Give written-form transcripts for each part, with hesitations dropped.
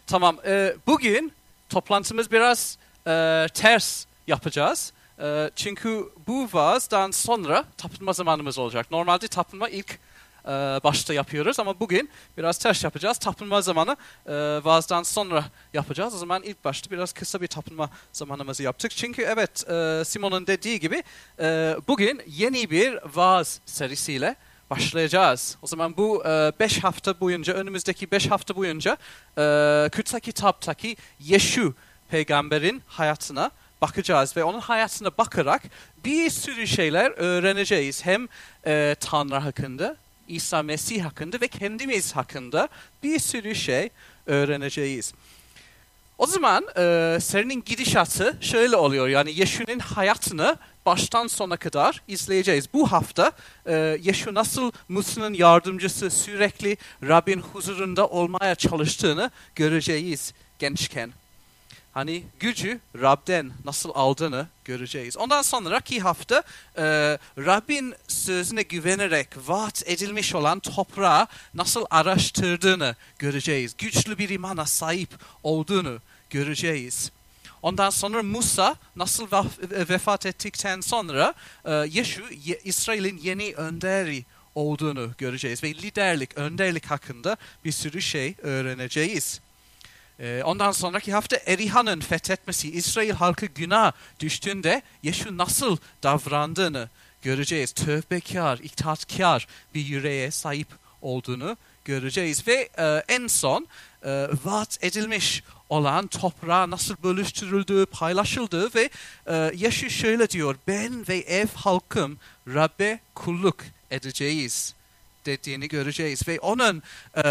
Tamam. Bugün toplantımız biraz ters yapacağız. Çünkü bu vaazdan sonra tapınma zamanımız olacak. Normalde tapınma ilk başta yapıyoruz ama bugün biraz ters yapacağız. Tapınma zamanı vaazdan sonra yapacağız. O zaman ilk başta biraz kısa bir tapınma zamanımızı yaptık. Çünkü evet, Simon'un dediği gibi bugün yeni bir vaaz serisiyle başlayacağız. O zaman bu 5 hafta boyunca, önümüzdeki 5 hafta boyunca Kutsal Kitap'taki Yeşu peygamberin hayatına bakacağız ve onun hayatına bakarak bir sürü şeyler öğreneceğiz. Hem Tanrı hakkında, İsa Mesih hakkında ve kendimiz hakkında bir sürü şey öğreneceğiz. O zaman serinin gidişatı şöyle oluyor. Yani Yeşu'nun hayatını baştan sona kadar izleyeceğiz. Bu hafta Yeşu nasıl Musa'nın yardımcısı, sürekli Rabbin huzurunda olmaya çalıştığını göreceğiz gençken. Hani gücü Rab'den nasıl aldığını göreceğiz. Ondan sonraki hafta Rabbin sözüne güvenerek vaat edilmiş olan toprağı nasıl araştırdığını göreceğiz. Güçlü bir imana sahip olduğunu göreceğiz. Ondan sonra Musa nasıl vefat ettikten sonra Yeşu İsrail'in yeni önderi olduğunu göreceğiz. Ve liderlik, önderlik hakkında bir sürü şey öğreneceğiz. Ondan sonraki hafta Erihan'ın fethetmesi, İsrail halkı günah düştüğünde Yeşu nasıl davrandığını göreceğiz. Tövbekar, itaatkar bir yüreğe sahip olduğunu göreceğiz. Ve en son vaat edilmiş olan toprağa nasıl bölüştürüldüğü, paylaşıldığı ve Yeşu şöyle diyor: ben ve ev halkım Rab'be kulluk edeceğiz dediğini göreceğiz. Ve onun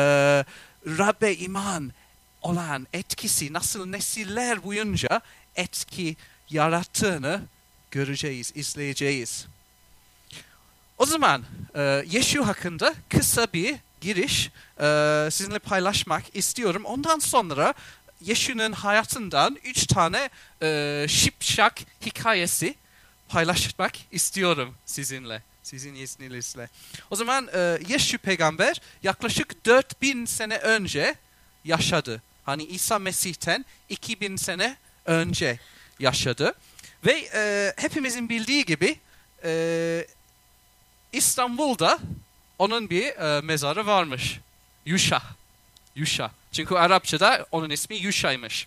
Rab'be iman olan etkisi nasıl nesiller boyunca etki yarattığını göreceğiz, izleyeceğiz. O zaman Yeşu hakkında kısa bir giriş sizinle paylaşmak istiyorum. Ondan sonra Yeşu'nun hayatından 3 tane şipşak hikayesi paylaşmak istiyorum sizinle. Sizin izninizle. O zaman Yeşu peygamber yaklaşık 4000 sene önce yaşadı. Hani İsa Mesih'ten 2000 sene önce yaşadı. Ve hepimizin bildiği gibi İstanbul'da onun bir mezarı varmış. Yuşa. Yuşa. Çünkü Arapçada onun ismi Yuşa'ymış.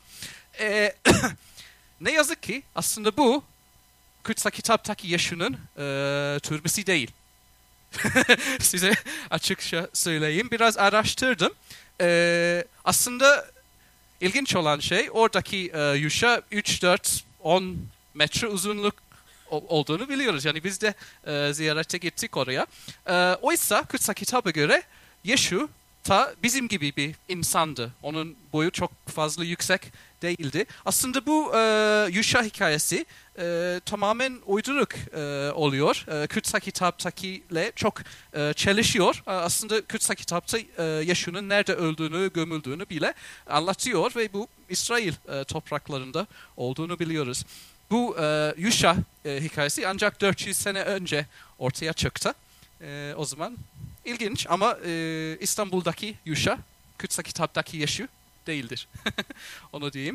Ne yazık ki aslında bu Kutsal Kitap'taki Yeşu'nun türbesi değil. Size açıkça söyleyeyim. Biraz araştırdım. Aslında ilginç olan şey oradaki Yuşa 3, 4, 10 metre uzunluk olduğunu biliyoruz. Yani biz de ziyarete gittik oraya. Oysa Kutsal Kitap'a göre Yeşu ta bizim gibi bir insandı. Onun boyu çok fazla yüksek değildi. Aslında bu Yuşa hikayesi tamamen uyduruk oluyor. Kutsal Kitap'takiyle çok çelişiyor. Aslında Kutsal Kitap'ta Yeşu'nun nerede öldüğünü, gömüldüğünü bile anlatıyor ve bu İsrail topraklarında olduğunu biliyoruz. Bu Yuşa hikayesi ancak 400 sene önce ortaya çıktı. O zaman ilginç ama İstanbul'daki Yuşa, Kutsal Kitap'taki Yeşu değildir. Onu diyeyim.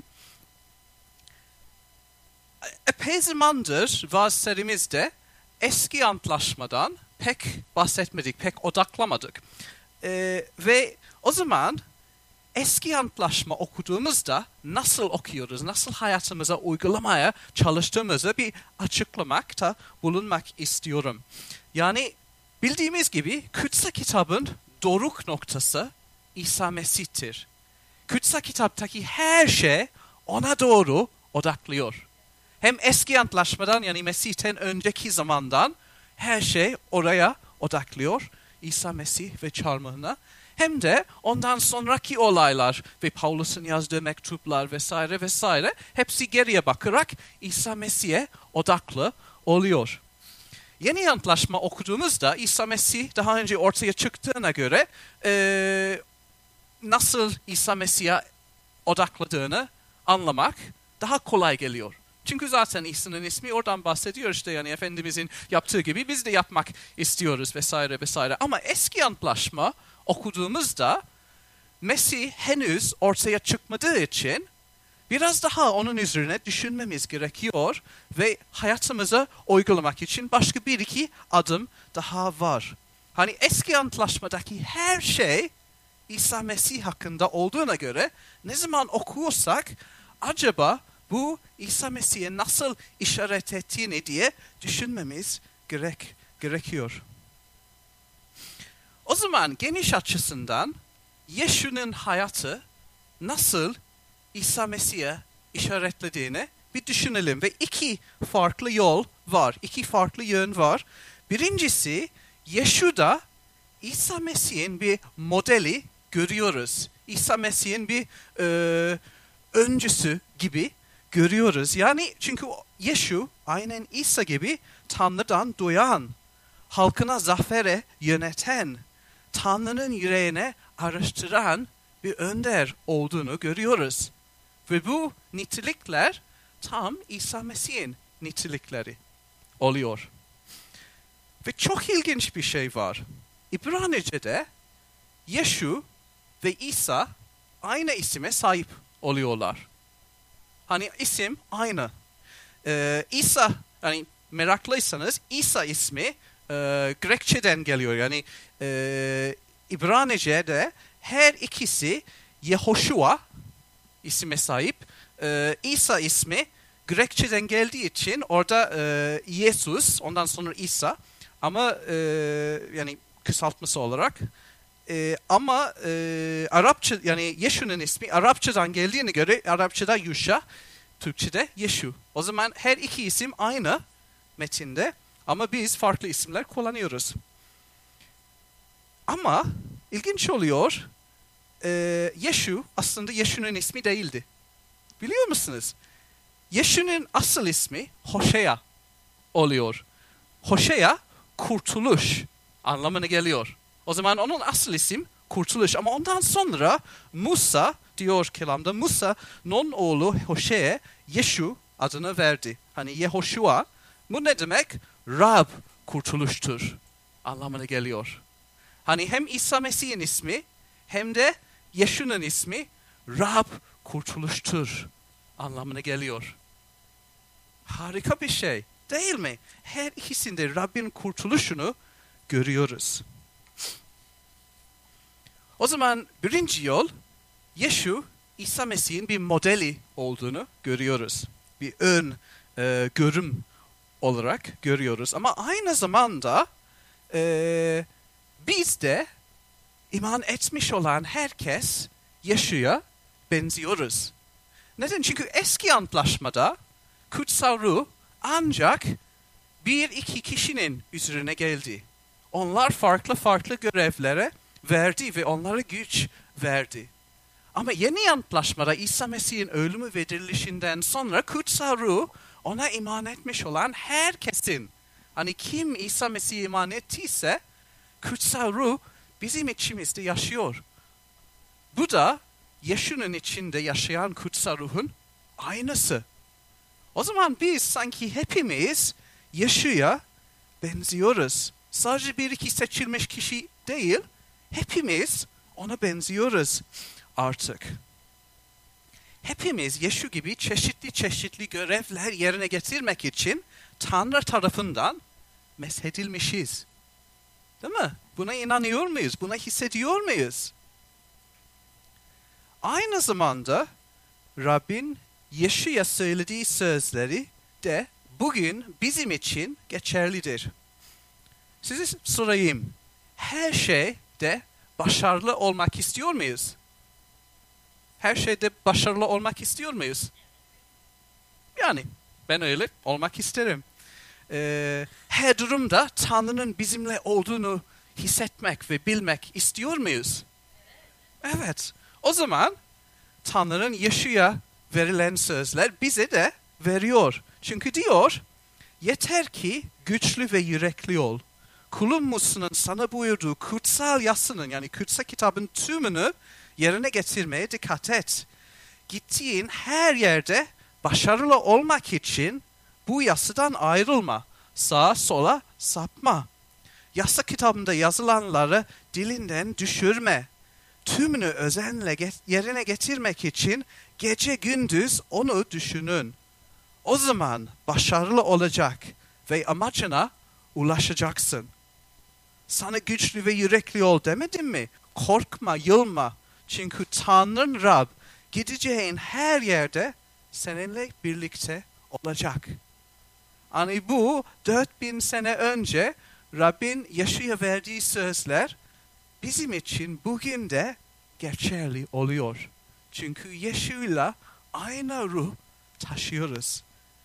Epey zamandır vaaz serimizde eski antlaşmadan pek bahsetmedik, pek odaklamadık. Ve o zaman eski antlaşma okuduğumuzda nasıl okuyoruz, nasıl hayatımıza uygulamaya çalıştığımızı bir açıklamakta bulunmak istiyorum. Yani bildiğimiz gibi Kutsal Kitabın doruk noktası İsa Mesih'tir. Kutsal Kitap'taki her şey ona doğru odaklıyor. Hem eski antlaşmadan yani Mesih'ten önceki zamandan her şey oraya odaklıyor. İsa Mesih ve çarmıhına. Hem de ondan sonraki olaylar ve Paulus'un yazdığı mektuplar vesaire vesaire hepsi geriye bakarak İsa Mesih'e odaklı oluyor. Yeni antlaşma okuduğumuzda İsa Mesih daha önce ortaya çıktığına göre nasıl İsa Mesih'e odakladığını anlamak daha kolay geliyor. Çünkü zaten İsa'nın ismi oradan bahsediyor işte, yani Efendimizin yaptığı gibi biz de yapmak istiyoruz vesaire vesaire. Ama eski antlaşma okuduğumuzda Mesih henüz ortaya çıkmadığı için biraz daha onun üzerine düşünmemiz gerekiyor ve hayatımıza uygulamak için başka bir iki adım daha var. Hani eski antlaşmadaki her şey İsa Mesih hakkında olduğuna göre ne zaman okuyorsak acaba bu İsa Mesih'e nasıl işaret ettiğini diye düşünmemiz gerekiyor. O zaman geniş açısından Yeşu'nun hayatı nasıl İsa Mesih'e işaretlediğini bir düşünelim. Ve iki farklı yol var, iki farklı yön var. Birincisi Yeşu'da İsa Mesih'in bir modeli görüyoruz. İsa Mesih'in bir öncüsü gibi görüyoruz. Yani çünkü Yeşu aynen İsa gibi Tanrı'dan duyan, halkına zafere yöneten, Tanrı'nın yüreğine araştıran bir önder olduğunu görüyoruz. Ve bu nitelikler tam İsa Mesih'in nitelikleri oluyor. Ve çok ilginç bir şey var. İbranice'de Yeşu ve İsa aynı isime sahip oluyorlar. Hani isim aynı. İsa, yani meraklıysanız İsa ismi Grekçeden geliyor. Yani İbranice'de her ikisi Yehoşua isime sahip. İsa ismi Grekçeden geldiği için orada Yesus, ondan sonra İsa. Ama yani kısaltması olarak. Ama Arapça, yani Yeşu'nun ismi Arapçadan geldiğine göre Arapçada Yuşa, Türkçe'de Yeşu. O zaman her iki isim aynı metinde ama biz farklı isimler kullanıyoruz. Ama ilginç oluyor, Yeşu aslında Yeşu'nun ismi değildi. Biliyor musunuz? Yeşu'nun asıl ismi Hoşea oluyor. Hoşea, kurtuluş anlamına geliyor. O zaman onun asıl isim kurtuluş. Ama ondan sonra Musa, diyor kelamda, Musa'nın oğlu Hoşe'ye Yeşu adını verdi. Hani Yehoşua, bu ne demek? Rab kurtuluştur anlamına geliyor. Hani hem İsa Mesih'in ismi hem de Yeşu'nun ismi Rab kurtuluştur anlamına geliyor. Harika bir şey değil mi? Her ikisinde Rabbin kurtuluşunu görüyoruz. O zaman birinci yol, Yeşu, İsa Mesih'in bir modeli olduğunu görüyoruz. Bir ön görüm olarak görüyoruz. Ama aynı zamanda biz de iman etmiş olan herkes Yeşu'ya benziyoruz. Neden? Çünkü eski antlaşmada kutsal ruh ancak bir iki kişinin üzerine geldi. Onlar farklı görevlere verdi ve onlara güç verdi. Ama yeni antlaşmada İsa Mesih'in ölümü ve dirilişinden sonra kutsal ruh ona iman etmiş olan herkesin, hani kim İsa Mesih'e iman ettiyse kutsal ruh bizim içimizde yaşıyor. Bu da Yeşu'nun içinde yaşayan kutsal ruhun aynısı. O zaman biz sanki hepimiz Yeşu'ya benziyoruz. Sadece bir iki seçilmiş kişi değil, hepimiz ona benziyoruz artık. Hepimiz Yeşu gibi çeşitli görevler yerine getirmek için Tanrı tarafından meshedilmişiz. Değil mi? Buna inanıyor muyuz? Buna hissediyor muyuz? Aynı zamanda Rabbin Yeşu'ya söylediği sözleri de bugün bizim için geçerlidir. Size sorayım. Her şeyde başarılı olmak istiyor muyuz? Her şeyde başarılı olmak istiyor muyuz? Yani ben öyle olmak isterim. Her durumda Tanrı'nın bizimle olduğunu hissetmek ve bilmek istiyor muyuz? Evet. O zaman Tanrı'nın Yeşu'ya verilen sözler bize de veriyor. Çünkü diyor, yeter ki güçlü ve yürekli ol. Kulum Musa'nın sana buyurduğu kutsal yasının, yani kutsal kitabın tümünü yerine getirmeye dikkat et. Gittiğin her yerde başarılı olmak için bu yasadan ayrılma. Sağa sola sapma. Yasa kitabında yazılanları dilinden düşürme. tümünü özenle yerine getirmek için gece gündüz onu düşünün. O zaman başarılı olacak ve amacına ulaşacaksın. Sana güçlü ve yürekli ol demedim mi? Korkma, yılma. Çünkü Tanrın Rab gideceğin her yerde seninle birlikte olacak. Hani bu 4000 sene önce Rabbin Yeşu'ya verdiği sözler bizim için bugün de geçerli oluyor. Çünkü Yeşu'yla aynı ruh taşıyoruz.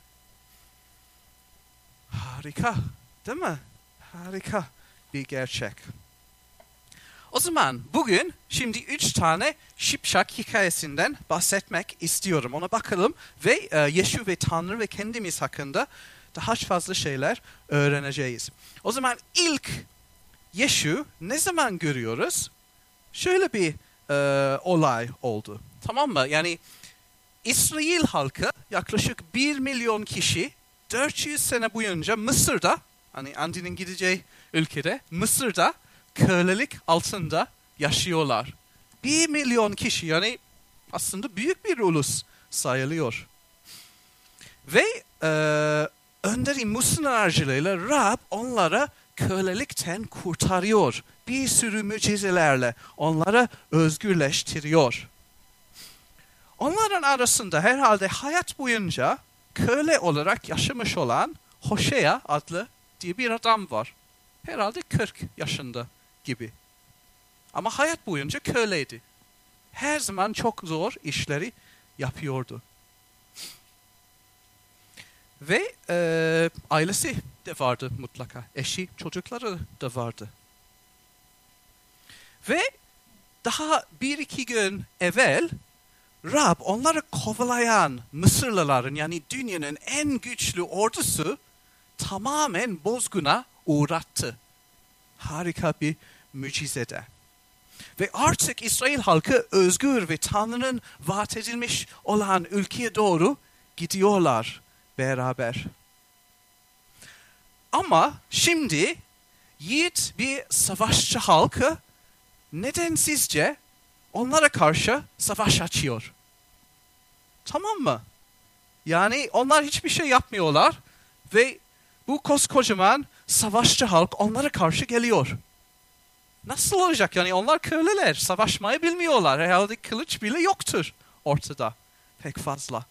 Harika, değil mi? Harika bir gerçek. O zaman bugün şimdi 3 tane Şipşak hikayesinden bahsetmek istiyorum. Ona bakalım ve Yeşu ve Tanrı ve kendimiz hakkında daha fazla şeyler öğreneceğiz. O zaman ilk Yeşu ne zaman görüyoruz? Şöyle bir olay oldu. Tamam mı? Yani İsrail halkı yaklaşık 1 milyon kişi 400 sene boyunca Mısır'da, hani Andy'nin gideceği ülkede, Mısır'da kölelik altında yaşıyorlar. 1 milyon kişi, yani aslında büyük bir ulus sayılıyor. Ve önderi Musa'nın aracılığıyla Rab onlara kölelikten kurtarıyor. Bir sürü mucizelerle onları özgürleştiriyor. Onların arasında herhalde hayat boyunca köle olarak yaşamış olan Hoşea adlı diye bir adam var. Herhalde 40 yaşında gibi. Ama hayat boyunca köleydi. Her zaman çok zor işleri yapıyordu. Ve ailesi de vardı mutlaka. Eşi, çocukları da vardı. Ve daha 1-2 gün evvel Rab onları kovalayan Mısırlıların, yani dünyanın en güçlü ordusu tamamen bozguna uğrattı. Harika bir mucizede. Ve artık İsrail halkı özgür ve Tanrı'nın vaat edilmiş olan ülkeye doğru gidiyorlar beraber. Ama şimdi yiğit bir savaşçı halkı nedensizce onlara karşı savaş açıyor. Tamam mı? Yani onlar hiçbir şey yapmıyorlar ve bu koskocaman savaşçı halk onlara karşı geliyor. Nasıl olacak? Yani onlar köleler, savaşmayı bilmiyorlar. Herhalde kılıç bile yoktur ortada pek fazla.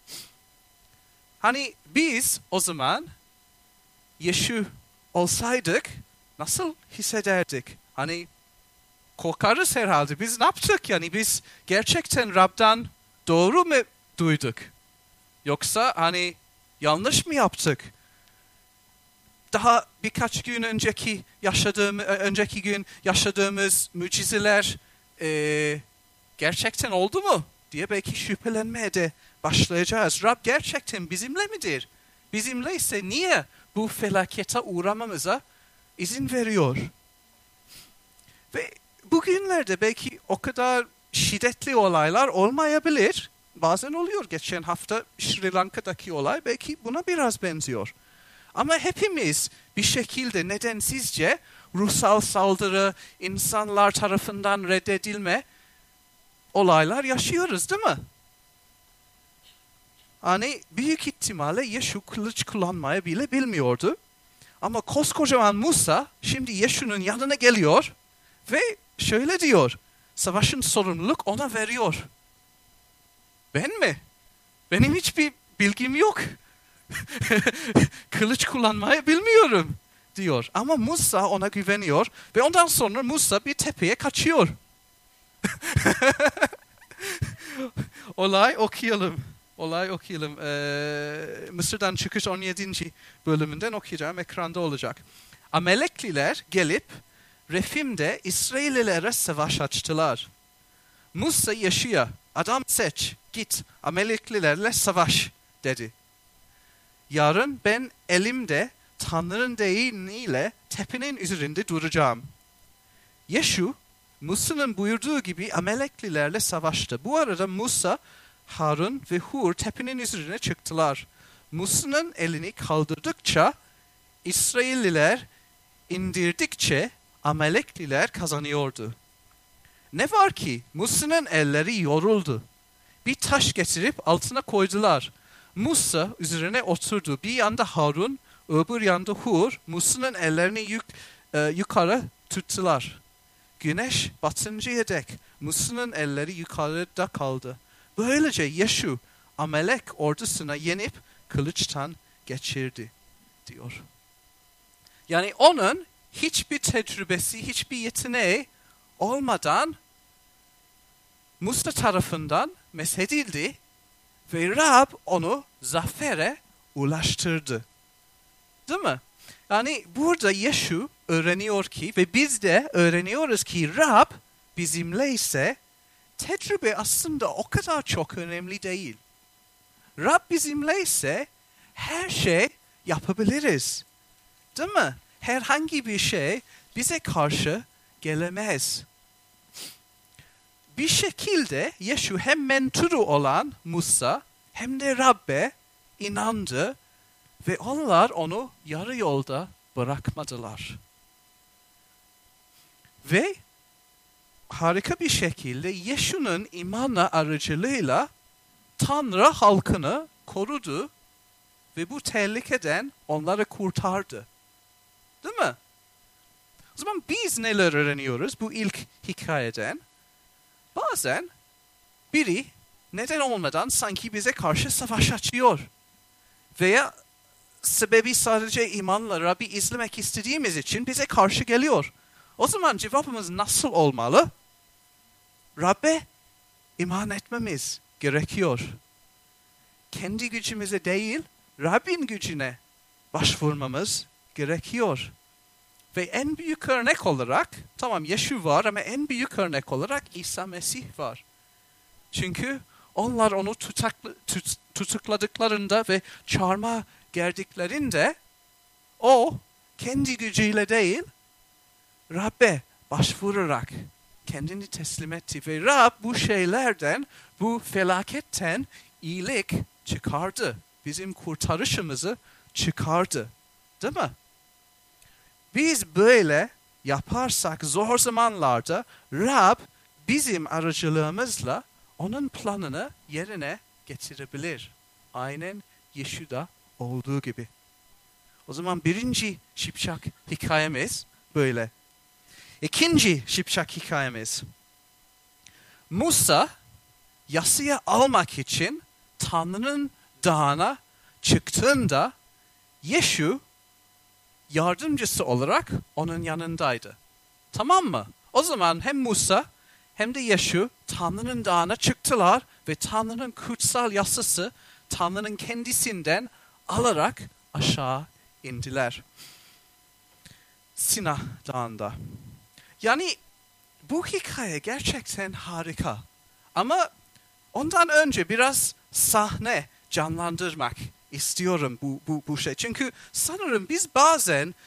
Hani biz o zaman Yeşu olsaydık nasıl hissederdik? Hani korkarız herhalde. Biz ne yaptık? Yani biz gerçekten Rab'dan doğru mu duyduk? Yoksa hani yanlış mı yaptık? Daha birkaç gün önceki gün yaşadığımız mucizeler gerçekten oldu mu diye belki şüphelenmeye de başlayacağız. Rab gerçekten bizimle midir? Bizimle ise niye bu felakete uğramamıza izin veriyor? Ve bugünlerde belki o kadar şiddetli olaylar olmayabilir. Bazen oluyor. Geçen hafta Sri Lanka'daki olay belki buna biraz benziyor. Ama hepimiz bir şekilde nedensizce ruhsal saldırı, insanlar tarafından reddedilme olaylar yaşıyoruz, değil mi? Hani büyük ihtimalle Yeşu kılıç kullanmayı bile bilmiyordu. Ama koskocaman Musa şimdi Yeşu'nun yanına geliyor ve şöyle diyor. Savaşın sorumluluk ona veriyor. Ben mi? Benim hiçbir bilgim yok. Kılıç kullanmayı bilmiyorum diyor. Ama Musa ona güveniyor ve ondan sonra Musa bir tepeye kaçıyor. Olay okuyalım. Mısır'dan çıkış 17. bölümünden okuyacağım. Ekranda olacak. Amalekliler gelip Refim'de İsraillilere savaş açtılar. Musa Yeşu'ya adam seç, git Amaleklilerle savaş dedi. Yarın ben elimde Tanrı'nın değneğiyle tepenin üzerinde duracağım. Yeşu, Musa'nın buyurduğu gibi Amaleklilerle savaştı. Bu arada Musa, Harun ve Hur tepenin üzerine çıktılar. Musa'nın elini kaldırdıkça, İsrailliler indirdikçe Amalekliler kazanıyordu. Ne var ki Musa'nın elleri yoruldu. Bir taş getirip altına koydular. Musa üzerine oturdu. Bir yanda Harun, öbür yanda Hur, Musa'nın ellerini yukarı tuttular. Güneş batıncaya dek Musa'nın elleri yukarıda kaldı. Böylece Yeşu Amalek ordusuna yenip kılıçtan geçirdi diyor. Yani onun hiçbir tecrübesi, hiçbir yeteneği olmadan Musa tarafından meshedildi ve Rab onu zafere ulaştırdı. Değil mi? Yani burada Yeşu öğreniyor ki ve biz de öğreniyoruz ki Rab bizimle ise tecrübe aslında o kadar çok önemli değil. Rab bizimle ise her şey yapabiliriz. Değil mi? Herhangi bir şey bize karşı gelemez. Bir şekilde Yeşu hem mentoru olan Musa hem de Rab'be inandı ve onlar onu yarı yolda bırakmadılar. Ve harika bir şekilde Yeşu'nun imanla aracılığıyla Tanrı halkını korudu ve bu tehlikeden onları kurtardı. Değil mi? O zaman biz neler öğreniyoruz bu ilk hikayeden? Bazen biri neden olmadan sanki bize karşı savaş açıyor. Veya sebebi sadece imanla Rabbi izlemek istediğimiz için bize karşı geliyor. O zaman cevabımız nasıl olmalı? Rabbe iman etmemiz gerekiyor. Kendi gücümüze değil, Rabbin gücüne başvurmamız gerekiyor. Ve en büyük örnek olarak, tamam Yeşu var ama en büyük örnek olarak İsa Mesih var. Çünkü onlar onu tutukladıklarında ve çarmıha gerdiklerinde o kendi gücüyle değil Rab'be başvurarak kendini teslim etti. Ve Rab bu şeylerden, bu felaketten iyilik çıkardı. Bizim kurtarışımızı çıkardı. Değil mi? Biz böyle yaparsak zor zamanlarda Rab bizim aracılığımızla onun planını yerine getirebilir. Aynen Yeşu'da olduğu gibi. O zaman birinci şipşak hikayemiz böyle. İkinci şipşak hikayemiz. Musa yasayı almak için Tanrı'nın dağına çıktığında Yeşu yardımcısı olarak onun yanındaydı. Tamam mı? O zaman hem Musa hem de Yeşu Tanrı'nın dağına çıktılar ve Tanrı'nın kutsal yasası Tanrı'nın kendisinden alarak aşağı indiler. Sina Dağı'nda. Yani bu hikaye gerçekten harika. Ama ondan önce biraz sahne canlandırmak istiyorum bu şey. Çünkü sanırım biz bazen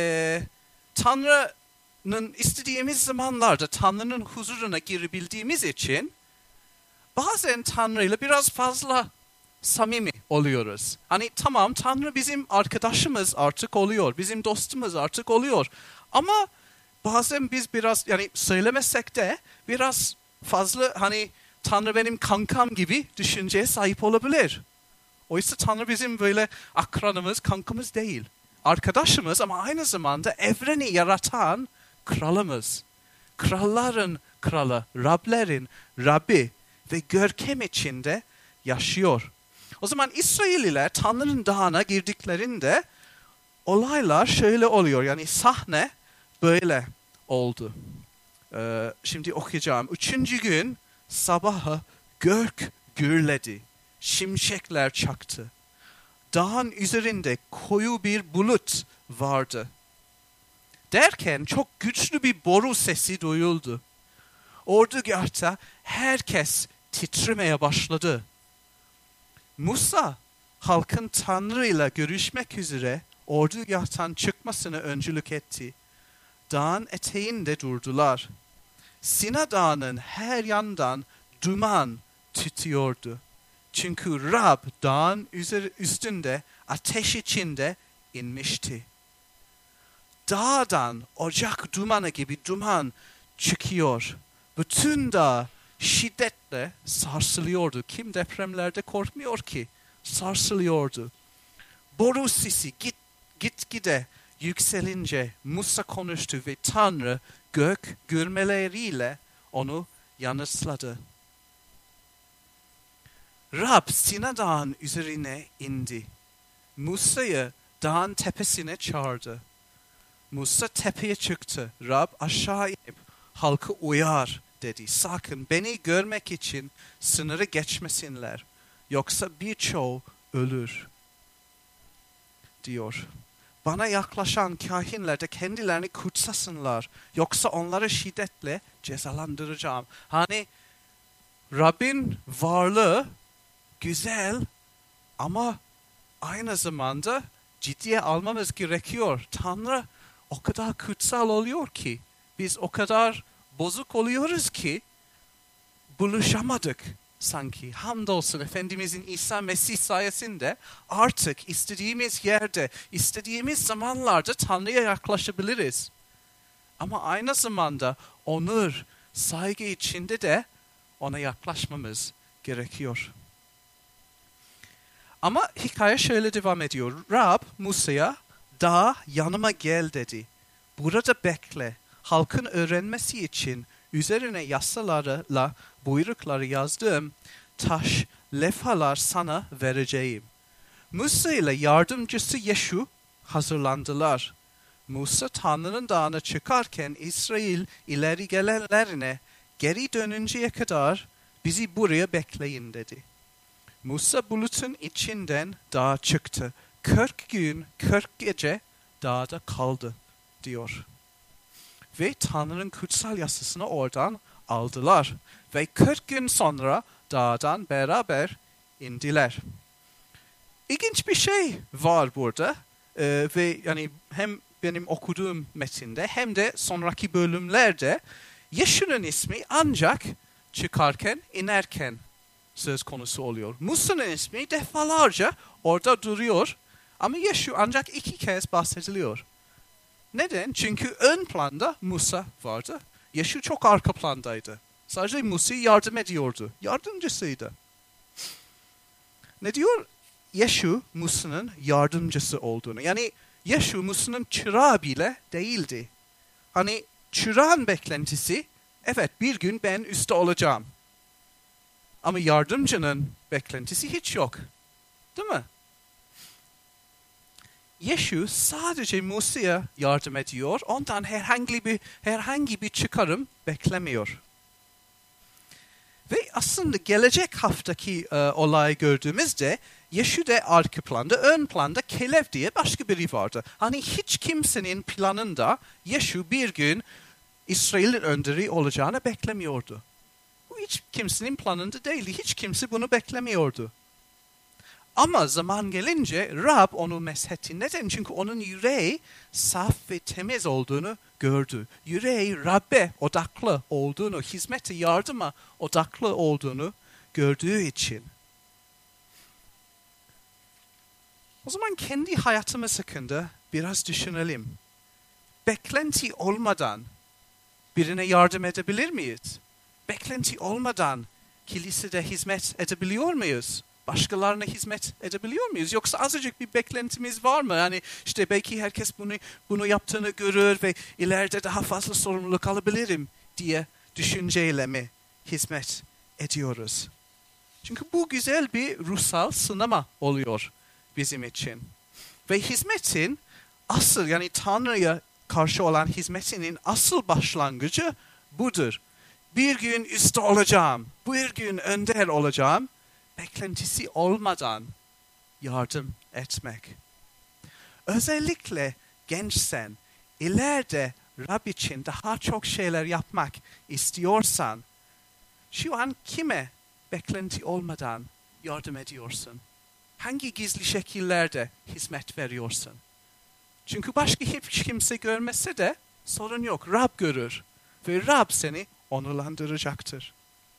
Tanrı'nın istediğimiz zamanlarda Tanrı'nın huzuruna girebildiğimiz için bazen Tanrı'yla biraz fazla samimi oluyoruz. Hani tamam Tanrı bizim arkadaşımız artık oluyor. Bizim dostumuz artık oluyor. Ama bazen biz biraz yani söylemesek de biraz fazla hani Tanrı benim kankam gibi düşünceye sahip olabilir. Oysa Tanrı bizim böyle akranımız, kankamız değil. Arkadaşımız ama aynı zamanda evreni yaratan kralımız. Kralların kralı, Rablerin Rabbi ve görkem içinde yaşıyor. O zaman İsraililer Tanrı'nın dağına girdiklerinde olaylar şöyle oluyor. Yani sahne böyle oldu. Şimdi okuyacağım. 3. gün sabahı gök gürledi. Şimşekler çaktı. Dağın üzerinde koyu bir bulut vardı. Derken çok güçlü bir boru sesi duyuldu. Ordugahta herkes titremeye başladı. Musa halkın Tanrı ile görüşmek üzere ordugahtan çıkmasını öncülük etti. Dağın eteğinde durdular. Sina Dağı'nın her yandan duman tütüyordu. Çünkü Rab dağın üstünde ateş içinde inmişti. Dağdan ocak dumanı gibi duman çıkıyor. Bütün dağ şiddetle sarsılıyordu. Kim depremlerde korkmuyor ki? Sarsılıyordu. Boru sesi gitgide yükselince Musa konuştu ve Tanrı gök gürmeleriyle onu yanıtladı. Rab Sina Dağı'nın üzerine indi. Musa'yı dağın tepesine çağırdı. Musa tepeye çıktı. Rab aşağı inip halkı uyar dedi. Sakın beni görmek için sınırı geçmesinler. Yoksa birçoğu ölür diyor. Bana yaklaşan kahinler de kendilerini kutsasınlar. Yoksa onları şiddetle cezalandıracağım. Hani Rabbin varlığı güzel ama aynı zamanda ciddiye almamız gerekiyor. Tanrı o kadar kutsal oluyor ki biz o kadar bozuk oluyoruz ki buluşamadık sanki. Hamdolsun Efendimizin İsa Mesih sayesinde artık istediğimiz yerde, istediğimiz zamanlarda Tanrı'ya yaklaşabiliriz. Ama aynı zamanda onur, saygı içinde de ona yaklaşmamız gerekiyor. Ama hikaye şöyle devam ediyor. Rab Musa'ya dağa yanıma gel dedi. Burada bekle. Halkın öğrenmesi için üzerine yasalarla buyrukları yazdığım taş levhalar sana vereceğim. Musa ile yardımcısı Yeşu hazırlandılar. Musa Tanrı'nın dağına çıkarken İsrail ileri gelenlerine geri dönünceye kadar bizi buraya bekleyin dedi. Musa bulutun içinden dağa çıktı. 40 gün 40 gece dağda kaldı diyor. Ve Tanrı'nın kutsal yasasını oradan aldılar. Ve 40 gün sonra dağdan beraber indiler. İlginç bir şey var burada. Ve yani hem benim okuduğum metinde hem de sonraki bölümlerde Yeşu'nun ismi ancak çıkarken inerken söz konusu oluyor. Musa'nın ismi defalarca orada duruyor ama Yeşu ancak 2 kez bahsediliyor. Neden? Çünkü ön planda Musa vardı. Yeşu çok arka plandaydı. Sadece Musa'ya yardım ediyordu. Yardımcısıydı. Ne diyor? Yeşu Musa'nın yardımcısı olduğunu. Yani Yeşu Musa'nın çırağı bile değildi. Hani çırağın beklentisi, evet bir gün ben üstte olacağım. Ama yardımcının beklentisi hiç yok. Değil mi? Yeşu sadece Musa'ya yardım ediyor. Ondan herhangi bir çıkarım beklemiyor. Ve aslında gelecek haftaki olayı gördüğümüzde Yeşu de arka planda, ön planda Kelev diye başka biri vardı. Hani hiç kimsenin planında Yeşu bir gün İsrail'in önderi olacağını beklemiyordu. Bu hiç kimsenin planında değildi. Hiç kimse bunu beklemiyordu. Ama zaman gelince Rab onu meshetti. Neden? Çünkü onun yüreği saf ve temiz olduğunu gördü. Yüreği Rab'be odaklı olduğunu, hizmete, yardıma odaklı olduğunu gördüğü için. O zaman kendi hayatımız hakkında biraz düşünelim. Beklenti olmadan birine yardım edebilir miyiz? Beklenti olmadan kilisede hizmet edebiliyor muyuz? Başkalarına hizmet edebiliyor muyuz? Yoksa azıcık bir beklentimiz var mı? Yani işte belki herkes bunu yaptığını görür ve ileride daha fazla sorumluluk alabilirim diye düşünceyle mi hizmet ediyoruz? Çünkü bu güzel bir ruhsal sınama oluyor bizim için. Ve hizmetin asıl, yani Tanrı'ya karşı olan hizmetinin asıl başlangıcı budur. Bir gün üstte olacağım, bir gün önder olacağım, beklentisi olmadan yardım etmek. Özellikle gençsen, ileride Rab için daha çok şeyler yapmak istiyorsan, şu an kime beklenti olmadan yardım ediyorsun? Hangi gizli şekillerde hizmet veriyorsun? Çünkü başka hiç kimse görmese de sorun yok. Rab görür ve Rab seni onurlandıracaktır.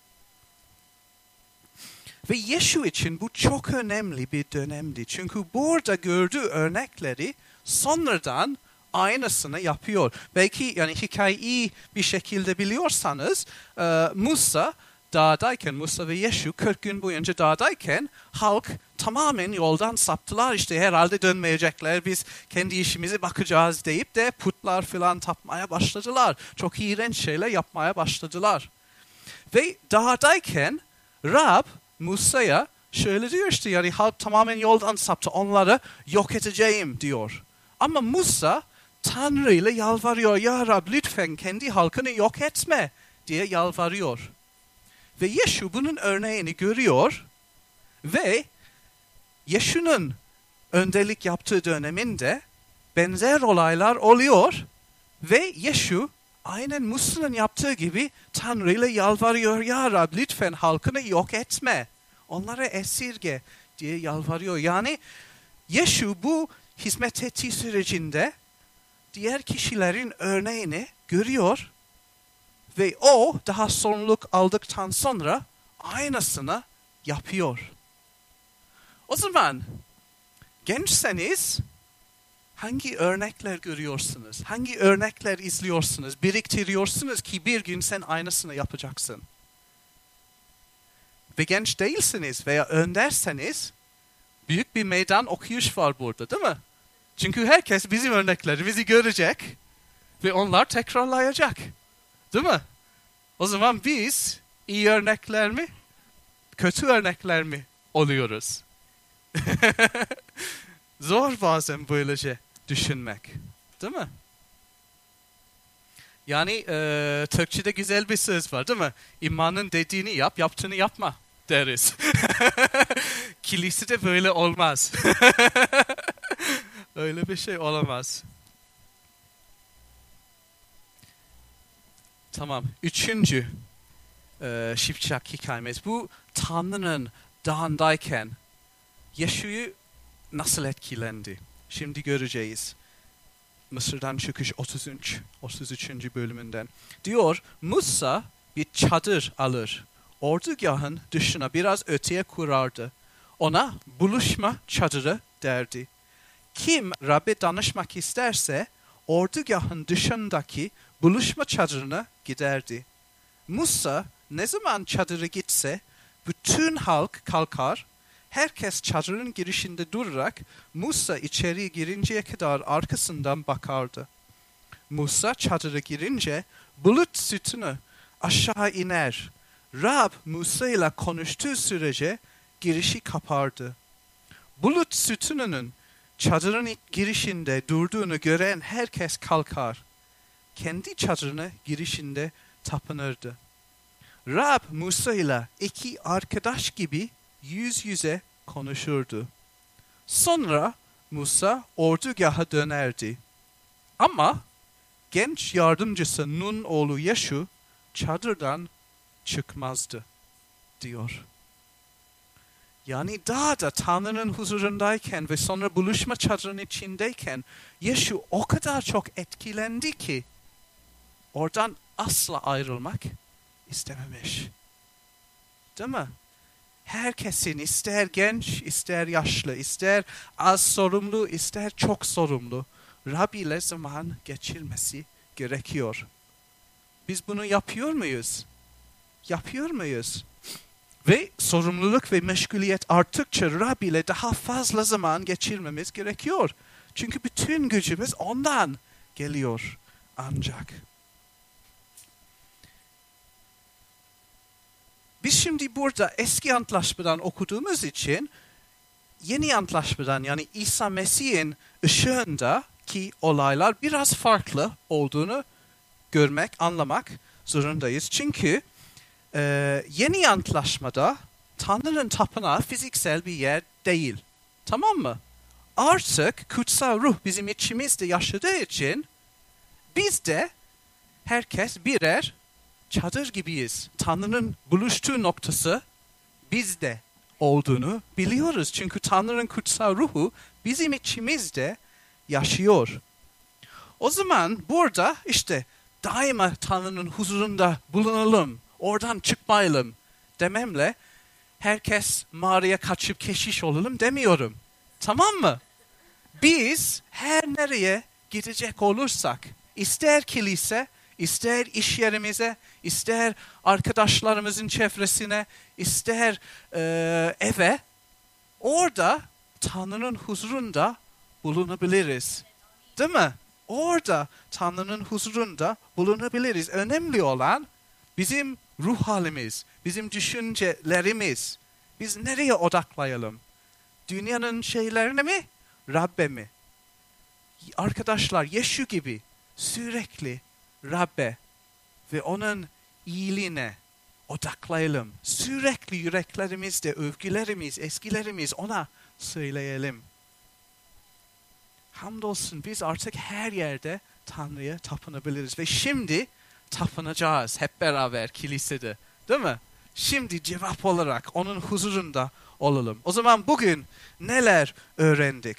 Ve Yeşu için bu çok önemli bir dönemdi. Çünkü burada gördüğü örnekleri sonradan aynısını yapıyor. Belki yani hikayeyi bir şekilde biliyorsanız Musa dağdayken, Musa ve Yeşu 40 gün boyunca dağdayken halk tamamen yoldan saptılar. İşte herhalde dönmeyecekler, biz kendi işimize bakacağız deyip de putlar falan tapmaya başladılar. Çok iğrenç şeyler yapmaya başladılar. Ve dağdayken Rab Musa'ya şöyle diyor işte, yani halk tamamen yoldan saptı, onları yok edeceğim diyor. Ama Musa Tanrı ile yalvarıyor, ya Rab lütfen kendi halkını yok etme diye yalvarıyor. Ve Yeşu bunun örneğini görüyor ve Yeşu'nun önderlik yaptığı döneminde benzer olaylar oluyor ve Yeşu aynen Musa'nın yaptığı gibi Tanrı ile yalvarıyor, ya Rab lütfen halkını yok etme, onları esirge diye yalvarıyor. Yani Yeşu bu hizmet ettiği sürecinde diğer kişilerin örneğini görüyor ve o daha sorumluluk aldıktan sonra aynısını yapıyor. O zaman gençseniz hangi örnekler görüyorsunuz? Hangi örnekler izliyorsunuz? Biriktiriyorsunuz ki bir gün sen aynısını yapacaksın. Ve genç değilsiniz veya önderseniz büyük bir meydan okuyuş var burada, değil mi? Çünkü herkes bizim örneklerimizi görecek ve onlar tekrarlayacak. Değil mi? O zaman biz iyi örnekler mi, kötü örnekler mi oluyoruz? Zor bazen böylece düşünmek. Değil mi? Yani Türkçe'de güzel bir söz var, değil mi? İmanın dediğini yap, yaptığını yapma deriz. Kilisede böyle olmaz. Öyle bir şey olamaz. Tamam. Üçüncü şipşak hikayemiz. Bu Tanrı'nın dağındayken Yeşu'yu nasıl etkilendi? Şimdi göreceğiz. Mısır'dan çıkış 33. bölümünden. Diyor, Musa bir çadır alır. Ordugahın dışına biraz öteye kurardı. Ona buluşma çadırı derdi. Kim Rab'be danışmak isterse ordugahın dışındaki buluşma çadırına giderdi. Musa ne zaman çadırı gitse bütün halk kalkar, herkes çadırın girişinde durarak Musa içeri girinceye kadar arkasından bakardı. Musa çadıra girince bulut sütunu aşağı iner. Rab Musa ile konuştuğu sürece girişi kapardı. Bulut sütununun çadırın girişinde durduğunu gören herkes kalkar. Kendi çadırına girişinde tapınırdı. Rab Musa ile iki arkadaş gibi yüz yüze konuşurdu. Sonra Musa ordugaha dönerdi. Ama genç yardımcısı Nun oğlu Yeşu çadırdan çıkmazdı diyor. Yani dağda Tanrı'nın huzurundayken ve sonra buluşma çadırının içindeyken Yeşu o kadar çok etkilendi ki oradan asla ayrılmak istememiş. Değil mi? Herkesin, ister genç, ister yaşlı, ister az sorumlu, ister çok sorumlu, Rab ile zaman geçirmesi gerekiyor. Biz bunu yapıyor muyuz? Yapıyor muyuz? Ve sorumluluk ve meşguliyet arttıkça Rab ile daha fazla zaman geçirmemiz gerekiyor. Çünkü bütün gücümüz ondan geliyor ancak. Biz şimdi burada eski antlaşmadan okuduğumuz için yeni antlaşmadan, yani İsa Mesih'in ışığındaki olaylar biraz farklı olduğunu görmek, anlamak zorundayız. Çünkü yeni antlaşmada Tanrı'nın tapınağı fiziksel bir yer değil. Tamam mı? Artık kutsal ruh bizim içimizde yaşadığı için biz de herkes birer çadır gibiyiz. Tanrı'nın buluştuğu noktası bizde olduğunu biliyoruz. Çünkü Tanrı'nın kutsal ruhu bizim içimizde yaşıyor. O zaman burada işte daima Tanrı'nın huzurunda bulunalım, oradan çıkmayalım dememle herkes mağaraya kaçıp keşiş olalım demiyorum. Tamam mı? Biz her nereye gidecek olursak, ister kilise, ister iş yerimize, ister arkadaşlarımızın çevresine, ister eve, orada Tanrı'nın huzurunda bulunabiliriz. Değil mi? Orada Tanrı'nın huzurunda bulunabiliriz. Önemli olan bizim ruh halimiz, bizim düşüncelerimiz. Biz nereye odaklayalım? Dünyanın şeylerine mi? Rabbe mi? Arkadaşlar Yeşu gibi sürekli Rabbe ve onun iyiliğine odaklayalım. Sürekli yüreklerimizde övgülerimiz, eskilerimiz ona söyleyelim. Hamdolsun biz artık her yerde Tanrı'ya tapınabiliriz. Ve şimdi tapınacağız hep beraber kilisede. Değil mi? Şimdi cevap olarak onun huzurunda olalım. O zaman bugün neler öğrendik?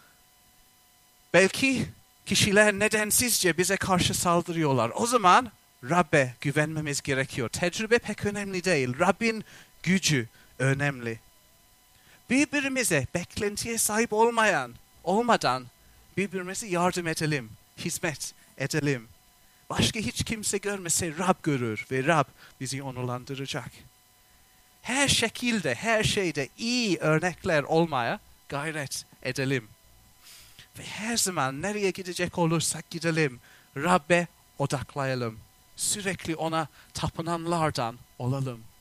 Belki kişiler nedensizce bize karşı saldırıyorlar. O zaman Rabbe güvenmemiz gerekiyor. Tecrübe pek önemli değil. Rabbin gücü önemli. Birbirimize beklentiye sahip olmadan birbirimize yardım edelim, hizmet edelim. Başka hiç kimse görmese Rab görür ve Rab bizi onurlandıracak. Her şekilde, her şeyde iyi örnekler olmaya gayret edelim. Ve her zaman nereye gidecek olursak gidelim, Rabbe odaklayalım. Sürekli ona tapınanlardan olalım.